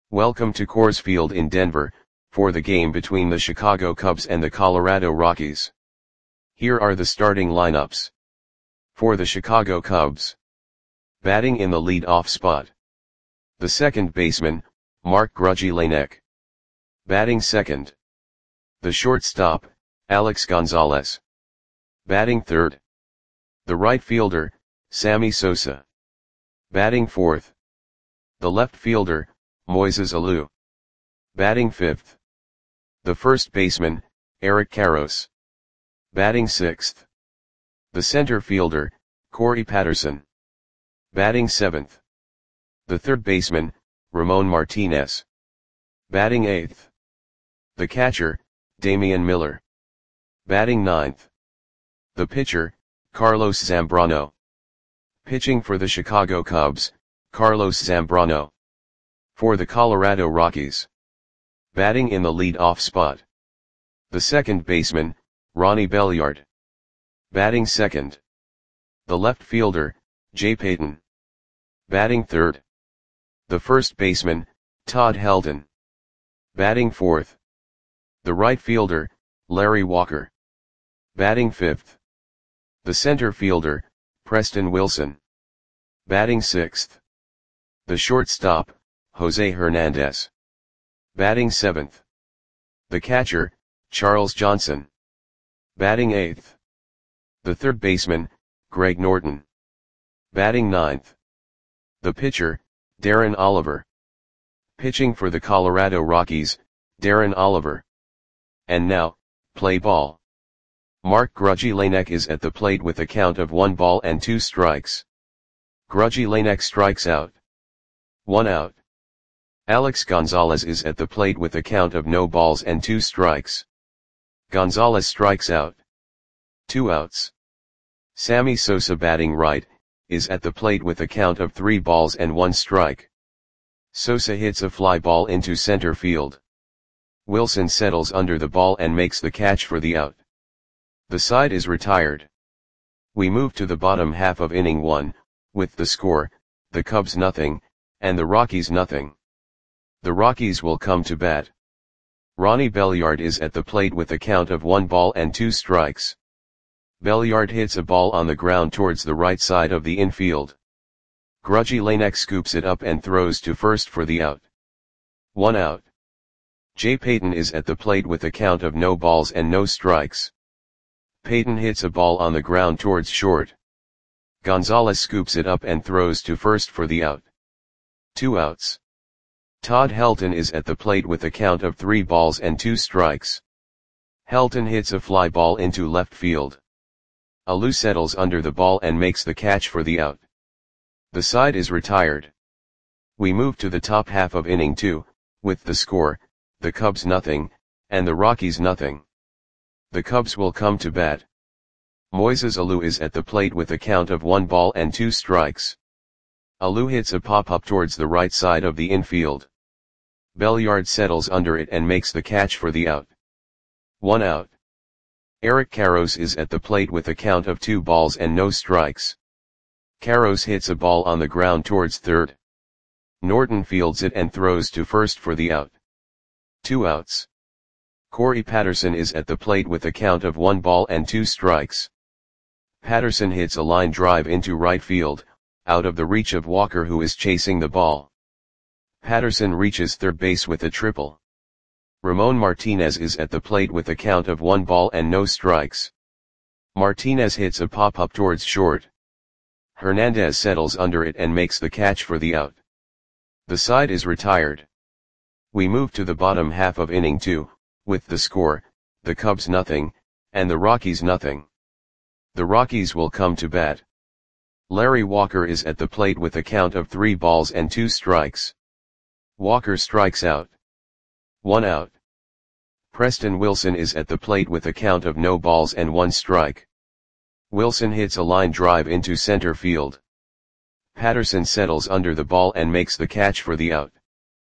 Welcome to Coors Field in Denver, for the game between the Chicago Cubs and the Colorado Rockies. Here are the starting lineups. For the Chicago Cubs. Batting in the lead-off spot. The second baseman, Mark Grudzielanek. Batting second. The shortstop, Alex Gonzalez. Batting third. The right fielder, Sammy Sosa. Batting fourth. The left fielder, Moises Alou. Batting fifth. The first baseman, Eric Karros. Batting sixth. The center fielder, Corey Patterson. Batting seventh. The third baseman, Ramon Martinez. Batting eighth. The catcher, Damian Miller. Batting ninth. The pitcher, Carlos Zambrano. Pitching for the Chicago Cubs, Carlos Zambrano. For the Colorado Rockies. Batting in the lead-off spot. The second baseman, Ronnie Belliard. Batting second. The left fielder, Jay Payton. Batting third. The first baseman, Todd Helton. Batting fourth. The right fielder, Larry Walker. Batting fifth. The center fielder, Preston Wilson. Batting sixth. The shortstop, Jose Hernandez. Batting seventh. The catcher, Charles Johnson. Batting eighth. The third baseman, Greg Norton. Batting ninth. The pitcher, Darren Oliver. Pitching for the Colorado Rockies, Darren Oliver. And now, play ball. Mark Grudzielanek is at the plate with a count of 1 ball and 2 strikes. Grudzielanek strikes out. 1 out. Alex Gonzalez is at the plate with a count of no balls and 2 strikes. Gonzalez strikes out. 2 outs. Sammy Sosa batting right, is at the plate with a count of 3 balls and 1 strike. Sosa hits a fly ball into center field. Wilson settles under the ball and makes the catch for the out. The side is retired. We move to the bottom half of inning 1, with the score, the Cubs nothing, and the Rockies nothing. The Rockies will come to bat. Ronnie Belliard is at the plate with a count of 1 ball and 2 strikes. Belliard hits a ball on the ground towards the right side of the infield. Grudzielanek scoops it up and throws to first for the out. 1 out. Jay Payton is at the plate with a count of no balls and no strikes. Payton hits a ball on the ground towards short. Gonzalez scoops it up and throws to first for the out. 2 outs. Todd Helton is at the plate with a count of 3 balls and 2 strikes. Helton hits a fly ball into left field. Alou settles under the ball and makes the catch for the out. The side is retired. We move to the top half of inning 2, with the score, the Cubs nothing, and the Rockies nothing. The Cubs will come to bat. Moises Alou is at the plate with a count of 1 ball and 2 strikes. Alou hits a pop-up towards the right side of the infield. Belliard settles under it and makes the catch for the out. 1 out. Eric Karros is at the plate with a count of 2 balls and no strikes. Karros hits a ball on the ground towards third. Norton fields it and throws to first for the out. 2 outs. Corey Patterson is at the plate with a count of 1 ball and 2 strikes. Patterson hits a line drive into right field, out of the reach of Walker, who is chasing the ball. Patterson reaches third base with a triple. Ramon Martinez is at the plate with a count of 1 ball and no strikes. Martinez hits a pop-up towards short. Hernandez settles under it and makes the catch for the out. The side is retired. We move to the bottom half of inning 2, with the score, the Cubs nothing, and the Rockies nothing. The Rockies will come to bat. Larry Walker is at the plate with a count of 3 balls and 2 strikes. Walker strikes out. 1 out. Preston Wilson is at the plate with a count of no balls and 1 strike. Wilson hits a line drive into center field. Patterson settles under the ball and makes the catch for the out.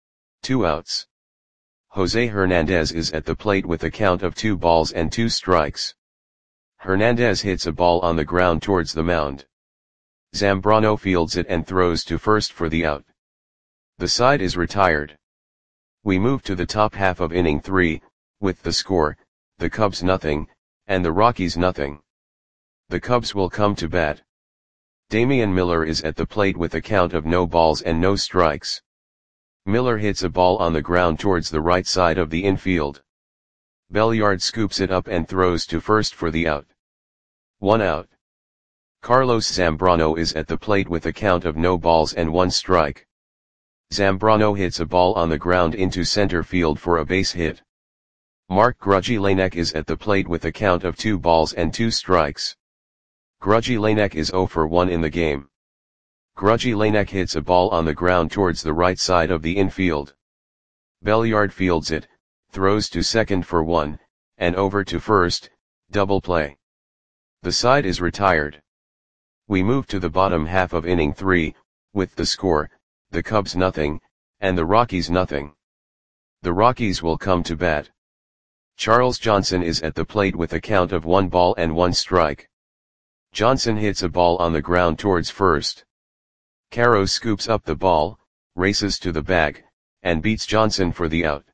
2 outs. Jose Hernandez is at the plate with a count of 2 balls and 2 strikes. Hernandez hits a ball on the ground towards the mound. Zambrano fields it and throws to first for the out. The side is retired. We move to the top half of inning 3, with the score, the Cubs nothing, and the Rockies nothing. The Cubs will come to bat. Damian Miller is at the plate with a count of no balls and no strikes. Miller hits a ball on the ground towards the right side of the infield. Belliard scoops it up and throws to first for the out. 1 out. Carlos Zambrano is at the plate with a count of no balls and 1 strike. Zambrano hits a ball on the ground into center field for a base hit. Mark Grudzielanek is at the plate with a count of 2 balls and 2 strikes. Grudzielanek is 0 for 1 in the game. Grudzielanek hits a ball on the ground towards the right side of the infield. Belliard fields it, throws to second for 1, and over to first, double play. The side is retired. We move to the bottom half of inning 3, with the score, the Cubs nothing, and the Rockies nothing. The Rockies will come to bat. Charles Johnson is at the plate with a count of 1 ball and 1 strike. Johnson hits a ball on the ground towards first. Caro scoops up the ball, races to the bag, and beats Johnson for the out.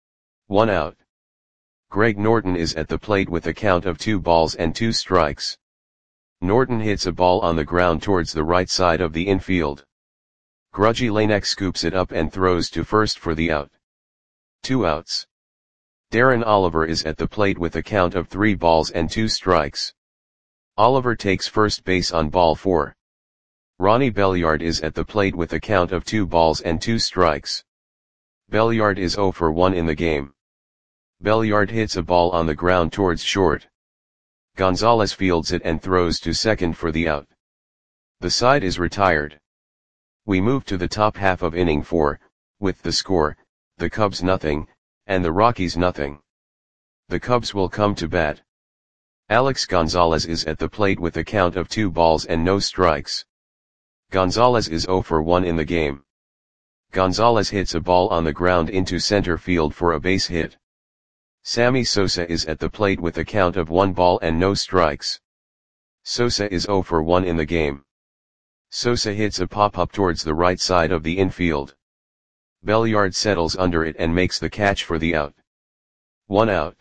1 out. Greg Norton is at the plate with a count of 2 balls and 2 strikes. Norton hits a ball on the ground towards the right side of the infield. Grudzielanek scoops it up and throws to first for the out. 2 outs. Darren Oliver is at the plate with a count of 3 balls and 2 strikes. Oliver takes first base on ball 4. Ronnie Belliard is at the plate with a count of 2 balls and 2 strikes. Belliard is 0 for 1 in the game. Belliard hits a ball on the ground towards short. Gonzalez fields it and throws to second for the out. The side is retired. We move to the top half of inning 4, with the score, the Cubs nothing, and the Rockies nothing. The Cubs will come to bat. Alex Gonzalez is at the plate with a count of 2 balls and no strikes. Gonzalez is 0 for 1 in the game. Gonzalez hits a ball on the ground into center field for a base hit. Sammy Sosa is at the plate with a count of 1 ball and no strikes. Sosa is 0 for 1 in the game. Sosa hits a pop-up towards the right side of the infield. Belliard settles under it and makes the catch for the out. 1 out.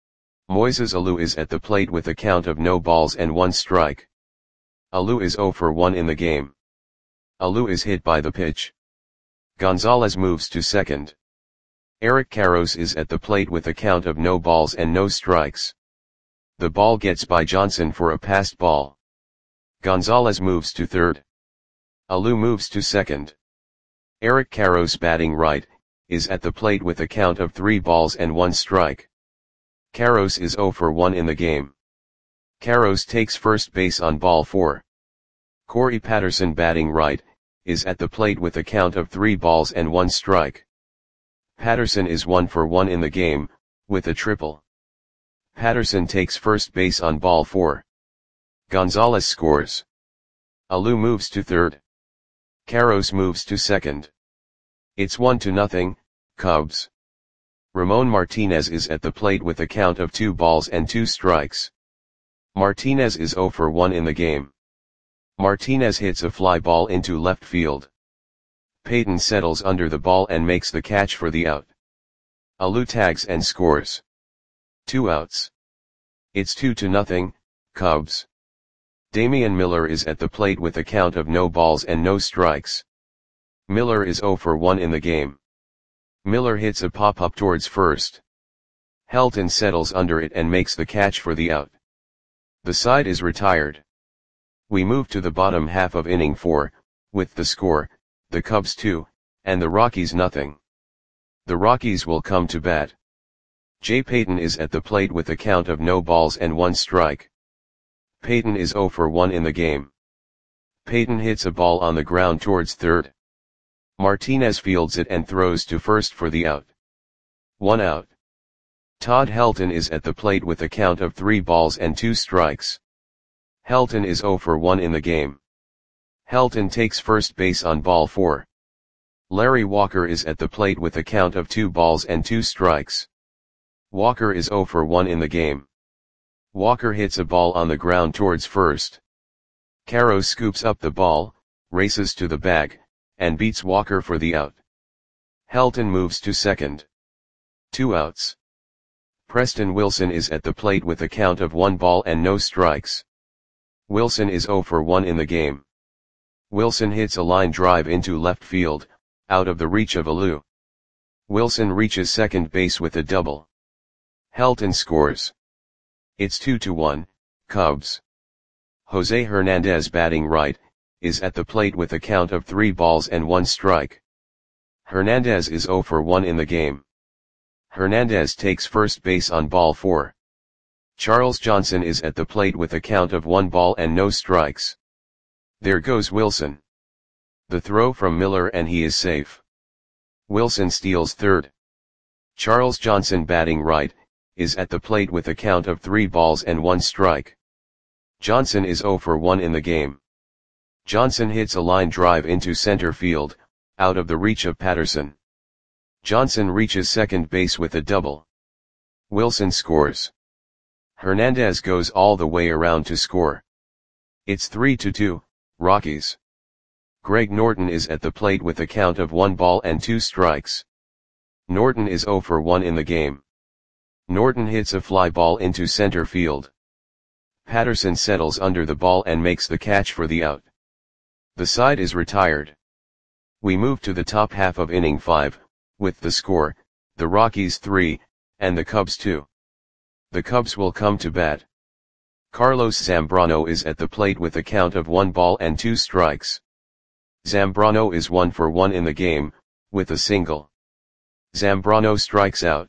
Moises Alou is at the plate with a count of no balls and 1 strike. Alou is 0 for 1 in the game. Alou is hit by the pitch. Gonzalez moves to second. Eric Karros is at the plate with a count of no balls and no strikes. The ball gets by Johnson for a passed ball. Gonzalez moves to third. Alou moves to second. Eric Karros, batting right, is at the plate with a count of 3 balls and 1 strike. Karros is 0 for 1 in the game. Karros takes first base on ball 4. Corey Patterson, batting right, is at the plate with a count of 3 balls and 1 strike. Patterson is 1 for 1 in the game, with a triple. Patterson takes first base on ball 4. Gonzalez scores. Alou moves to third. Karros moves to second. It's 1-0, Cubs. Ramon Martinez is at the plate with a count of 2 balls and 2 strikes. Martinez is 0 for 1 in the game. Martinez hits a fly ball into left field. Payton settles under the ball and makes the catch for the out. Alou tags and scores. 2 outs. It's 2-0, Cubs. Damian Miller is at the plate with a count of no balls and no strikes. Miller is 0 for 1 in the game. Miller hits a pop-up towards first. Helton settles under it and makes the catch for the out. The side is retired. We move to the bottom half of inning 4, with the score, the Cubs 2, and the Rockies nothing. The Rockies will come to bat. Jay Payton is at the plate with a count of no balls and 1 strike. Payton is 0 for 1 in the game. Payton hits a ball on the ground towards third. Martinez fields it and throws to first for the out. 1 out. Todd Helton is at the plate with a count of 3 balls and 2 strikes. Helton is 0 for 1 in the game. Helton takes first base on ball 4. Larry Walker is at the plate with a count of 2 balls and 2 strikes. Walker is 0 for 1 in the game. Walker hits a ball on the ground towards first. Karros scoops up the ball, races to the bag, and beats Walker for the out. Helton moves to second. 2 outs. Preston Wilson is at the plate with a count of 1 ball and no strikes. Wilson is 0 for 1 in the game. Wilson hits a line drive into left field, out of the reach of Alou. Wilson reaches second base with a double. Helton scores. It's 2-1, Cubs. Jose Hernandez, batting right, is at the plate with a count of 3 balls and 1 strike. Hernandez is 0 for 1 in the game. Hernandez takes first base on ball 4. Charles Johnson is at the plate with a count of 1 ball and no strikes. There goes Wilson. The throw from Miller and he is safe. Wilson steals third. Charles Johnson, batting right, is at the plate with a count of 3 balls and 1 strike. Johnson is 0 for 1 in the game. Johnson hits a line drive into center field, out of the reach of Patterson. Johnson reaches second base with a double. Wilson scores. Hernandez goes all the way around to score. It's 3-2, Rockies. Greg Norton is at the plate with a count of 1 ball and 2 strikes. Norton is 0 for 1 in the game. Norton hits a fly ball into center field. Patterson settles under the ball and makes the catch for the out. The side is retired. We move to the top half of inning 5, with the score, the Rockies 3, and the Cubs 2. The Cubs will come to bat. Carlos Zambrano is at the plate with a count of 1 ball and 2 strikes. Zambrano is 1 for 1 in the game, with a single. Zambrano strikes out.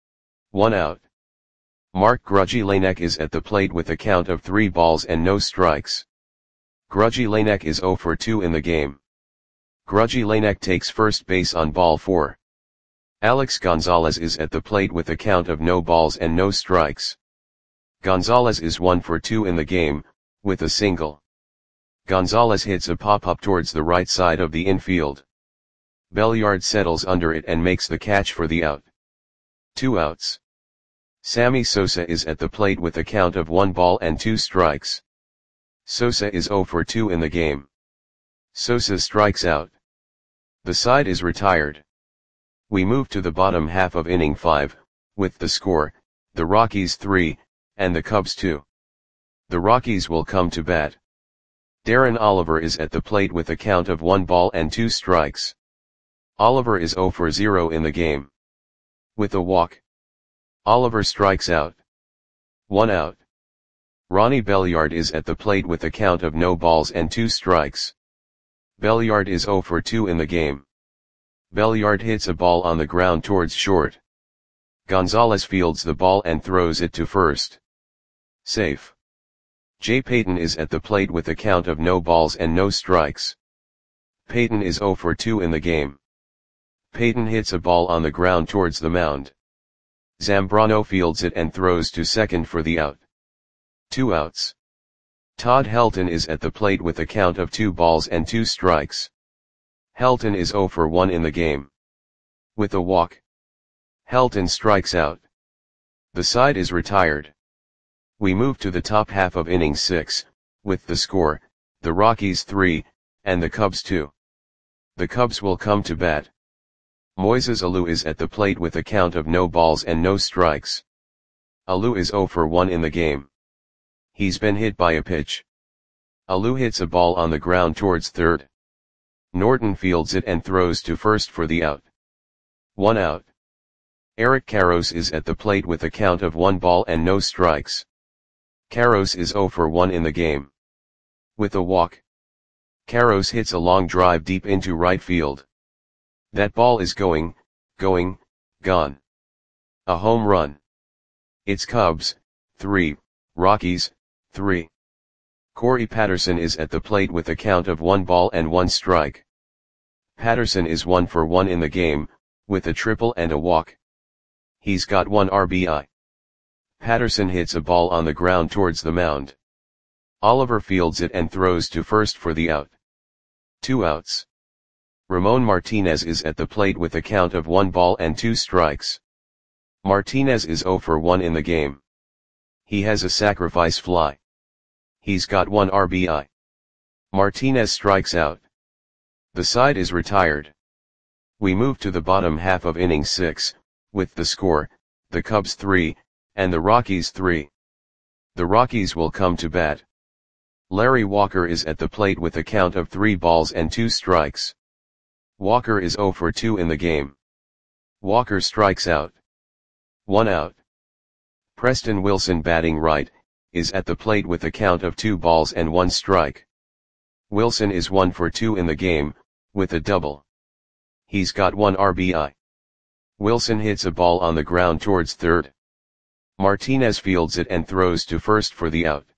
1 out. Mark Grudzielanek is at the plate with a count of 3 balls and no strikes. Grudzielanek is 0 for 2 in the game. Grudzielanek takes first base on ball 4. Alex Gonzalez is at the plate with a count of no balls and no strikes. Gonzalez is 1 for 2 in the game, with a single. Gonzalez hits a pop-up towards the right side of the infield. Belliard settles under it and makes the catch for the out. 2 outs. Sammy Sosa is at the plate with a count of 1 ball and 2 strikes. Sosa is 0 for 2 in the game. Sosa strikes out. The side is retired. We move to the bottom half of inning 5, with the score, the Rockies 3, and the Cubs 2. The Rockies will come to bat. Darren Oliver is at the plate with a count of 1 ball and 2 strikes. Oliver is 0 for 0 in the game. With a walk, Oliver strikes out. 1 out. Ronnie Belliard is at the plate with a count of no balls and 2 strikes. Belliard is 0 for 2 in the game. Belliard hits a ball on the ground towards short. Gonzalez fields the ball and throws it to first. Safe. Jay Payton is at the plate with a count of no balls and no strikes. Payton is 0 for 2 in the game. Payton hits a ball on the ground towards the mound. Zambrano fields it and throws to second for the out. 2 outs. Todd Helton is at the plate with a count of 2 balls and 2 strikes. Helton is 0 for 1 in the game. With a walk, Helton strikes out. The side is retired. We move to the top half of inning 6, with the score, the Rockies 3, and the Cubs 2. The Cubs will come to bat. Moises Alou is at the plate with a count of no balls and no strikes. Alou is 0 for 1 in the game. He's been hit by a pitch. Alou hits a ball on the ground towards third. Norton fields it and throws to first for the out. 1 out. Eric Karros is at the plate with a count of 1 ball and no strikes. Karros is 0 for 1 in the game. With a walk, Karros hits a long drive deep into right field. That ball is gone. A home run. It's Cubs 3, Rockies 3. Corey Patterson is at the plate with a count of 1 ball and 1 strike. Patterson is 1 for 1 in the game, with a triple and a walk. He's got 1 RBI. Patterson hits a ball on the ground towards the mound. Oliver fields it and throws to first for the out. 2 outs. Ramon Martinez is at the plate with a count of 1 ball and 2 strikes. Martinez is 0 for 1 in the game. He has a sacrifice fly. He's got 1 RBI. Martinez strikes out. The side is retired. We move to the bottom half of inning 6, with the score, the Cubs 3, and the Rockies 3. The Rockies will come to bat. Larry Walker is at the plate with a count of 3 balls and 2 strikes. Walker is 0 for 2 in the game. Walker strikes out. 1 out. Preston Wilson, batting right, is at the plate with a count of 2 balls and 1 strike. Wilson is 1 for 2 in the game, with a double. He's got 1 RBI. Wilson hits a ball on the ground towards third. Martinez fields it and throws to first for the out.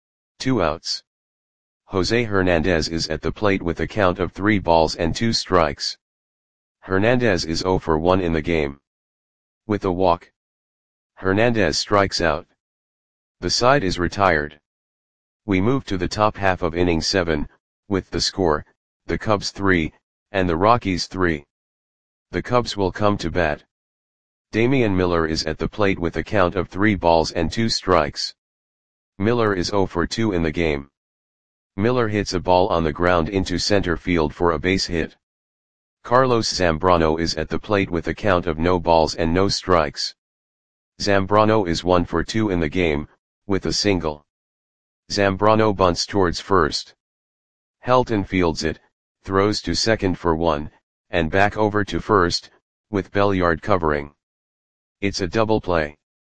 2 outs. Jose Hernandez is at the plate with a count of 3 balls and 2 strikes. Hernandez is 0 for 1 in the game. With a walk, Hernandez strikes out. The side is retired. We move to the top half of inning 7, with the score, the Cubs 3, and the Rockies 3. The Cubs will come to bat. Damian Miller is at the plate with a count of 3 balls and 2 strikes. Miller is 0 for 2 in the game. Miller hits a ball on the ground into center field for a base hit. Carlos Zambrano is at the plate with a count of no balls and no strikes. Zambrano is 1 for 2 in the game, with a single. Zambrano bunts towards first. Helton fields it, throws to second for 1, and back over to first, with Belliard covering. It's a double play.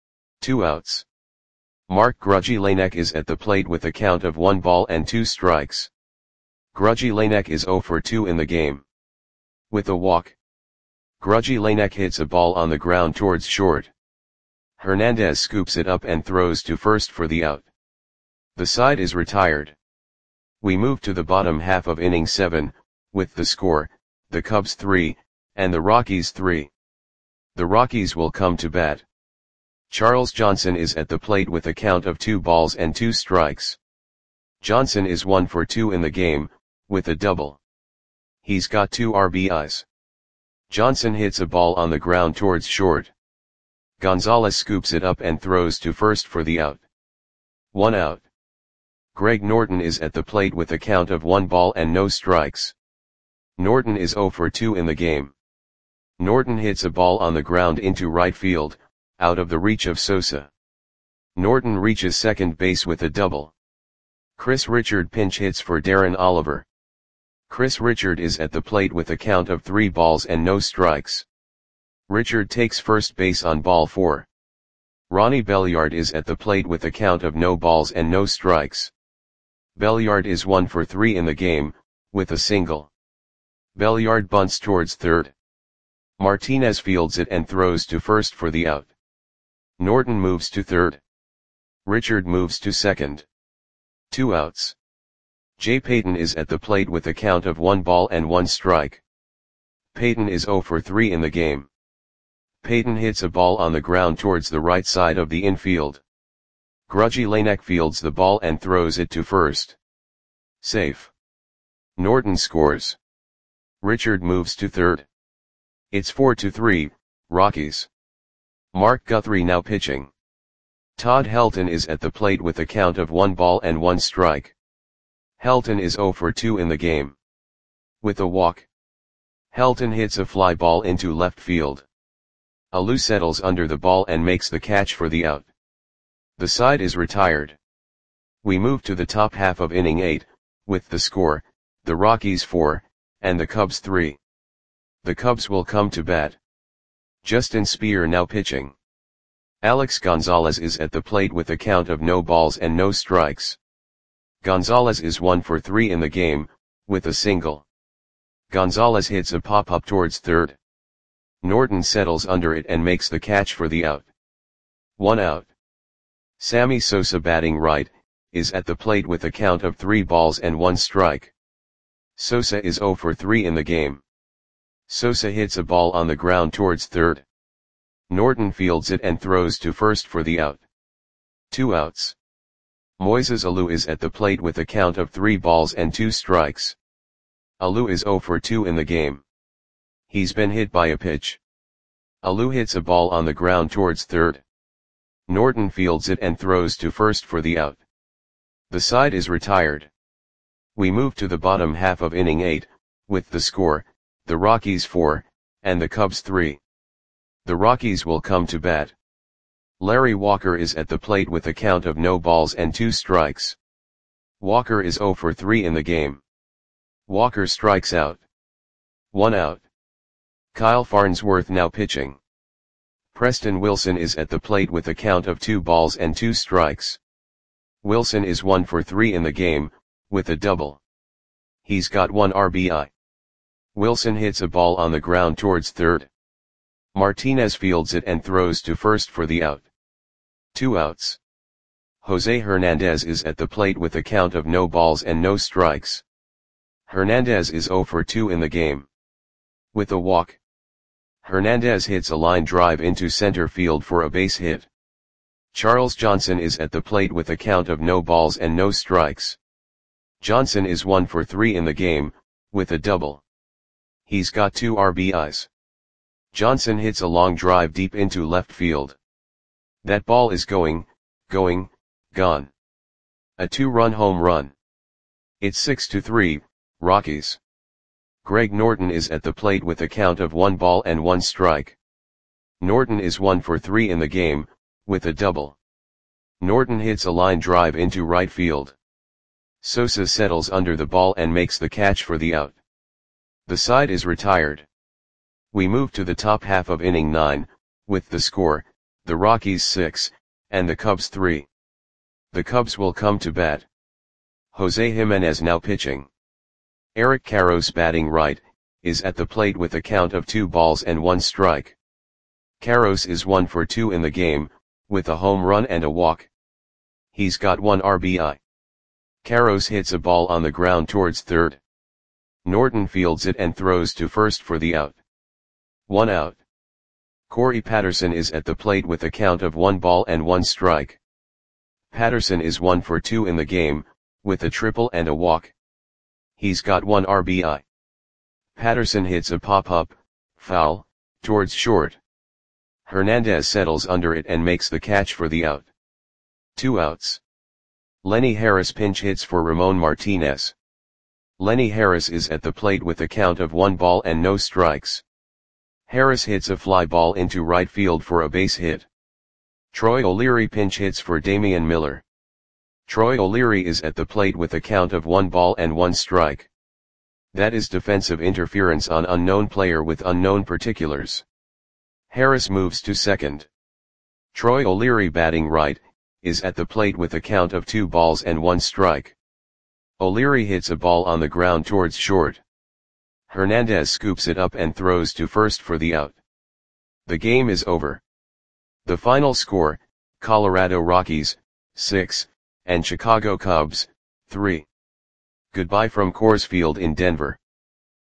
2 outs. Mark Grudzielanek is at the plate with a count of 1 ball and 2 strikes. Grudzielanek is 0 for 2 in the game. With a walk, Grudzielanek hits a ball on the ground towards short. Hernandez scoops it up and throws to first for the out. The side is retired. We move to the bottom half of inning 7, with the score, the Cubs 3, and the Rockies 3. The Rockies will come to bat. Charles Johnson is at the plate with a count of 2 balls and 2 strikes. Johnson is 1 for 2 in the game, with a double. He's got 2 RBIs. Johnson hits a ball on the ground towards short. Gonzalez scoops it up and throws to first for the out. 1 out. Greg Norton is at the plate with a count of 1 ball and no strikes. Norton is 0 for 2 in the game. Norton hits a ball on the ground into right field, out of the reach of Sosa. Norton reaches second base with a double. Chris Richard pinch hits for Darren Oliver. Chris Richard is at the plate with a count of 3 balls and no strikes. Richard takes first base on ball 4. Ronnie Belliard is at the plate with a count of no balls and no strikes. Belliard is 1 for 3 in the game, with a single. Belliard bunts towards third. Martinez fields it and throws to first for the out. Norton moves to third. Richard moves to second. 2 outs. Jay Payton is at the plate with a count of 1 ball and 1 strike. Payton is 0 for 3 in the game. Payton hits a ball on the ground towards the right side of the infield. Grudzielanek fields the ball and throws it to first. Safe. Norton scores. Richard moves to third. It's 4-3, Rockies. Mark Guthrie now pitching. Todd Helton is at the plate with a count of 1 ball and 1 strike. Helton is 0 for 2 in the game. With a walk, Helton hits a fly ball into left field. Alou settles under the ball and makes the catch for the out. The side is retired. We move to the top half of inning 8, with the score, the Rockies 4, and the Cubs 3. The Cubs will come to bat. Justin Speer now pitching. Alex Gonzalez is at the plate with a count of no balls and no strikes. Gonzalez is 1 for 3 in the game, with a single. Gonzalez hits a pop-up towards third. Norton settles under it and makes the catch for the out. 1 out. Sammy Sosa, batting right, is at the plate with a count of 3 balls and 1 strike. Sosa is 0 for 3 in the game. Sosa hits a ball on the ground towards third. Norton fields it and throws to first for the out. 2 outs. Moises Alou is at the plate with a count of 3 balls and 2 strikes. Alou is 0 for 2 in the game. He's been hit by a pitch. Alou hits a ball on the ground towards third. Norton fields it and throws to first for the out. The side is retired. We move to the bottom half of inning 8, with the score, the Rockies 4, and the Cubs 3. The Rockies will come to bat. Larry Walker is at the plate with a count of no balls and 2 strikes. Walker is 0 for 3 in the game. Walker strikes out. 1 out. Kyle Farnsworth now pitching. Preston Wilson is at the plate with a count of 2 balls and 2 strikes. Wilson is 1 for 3 in the game, with a double. He's got 1 RBI. Wilson hits a ball on the ground towards third. Martinez fields it and throws to first for the out. 2 outs. Jose Hernandez is at the plate with a count of no balls and no strikes. Hernandez is 0 for 2 in the game. With a walk. Hernandez hits a line drive into center field for a base hit. Charles Johnson is at the plate with a count of no balls and no strikes. Johnson is 1 for 3 in the game, with a double. He's got 2 RBIs. Johnson hits a long drive deep into left field. That ball is gone. A 2-run home run. It's 6-3, Rockies. Greg Norton is at the plate with a count of 1 ball and 1 strike. Norton is 1 for 3 in the game, with a double. Norton hits a line drive into right field. Sosa settles under the ball and makes the catch for the out. The side is retired. We move to the top half of inning 9, with the score, the Rockies 6, and the Cubs 3. The Cubs will come to bat. Jose Jimenez now pitching. Eric Karros batting right, is at the plate with a count of 2 balls and 1 strike. Karros is 1 for 2 in the game, with a home run and a walk. He's got 1 RBI. Karros hits a ball on the ground towards third. Norton fields it and throws to first for the out. 1 out. Corey Patterson is at the plate with a count of 1 ball and 1 strike. Patterson is 1 for 2 in the game, with a triple and a walk. He's got 1 RBI. Patterson hits a pop-up, foul, towards short. Hernandez settles under it and makes the catch for the out. 2 outs. Lenny Harris pinch hits for Ramon Martinez. Lenny Harris is at the plate with a count of 1 ball and no strikes. Harris hits a fly ball into right field for a base hit. Troy O'Leary pinch hits for Damian Miller. Troy O'Leary is at the plate with a count of 1 ball and 1 strike. That is defensive interference on unknown player with unknown particulars. Harris moves to second. Troy O'Leary batting right, is at the plate with a count of 2 balls and 1 strike. O'Leary hits a ball on the ground towards short. Hernandez scoops it up and throws to first for the out. The game is over. The final score, Colorado Rockies, 6, and Chicago Cubs, 3. Goodbye from Coors Field in Denver.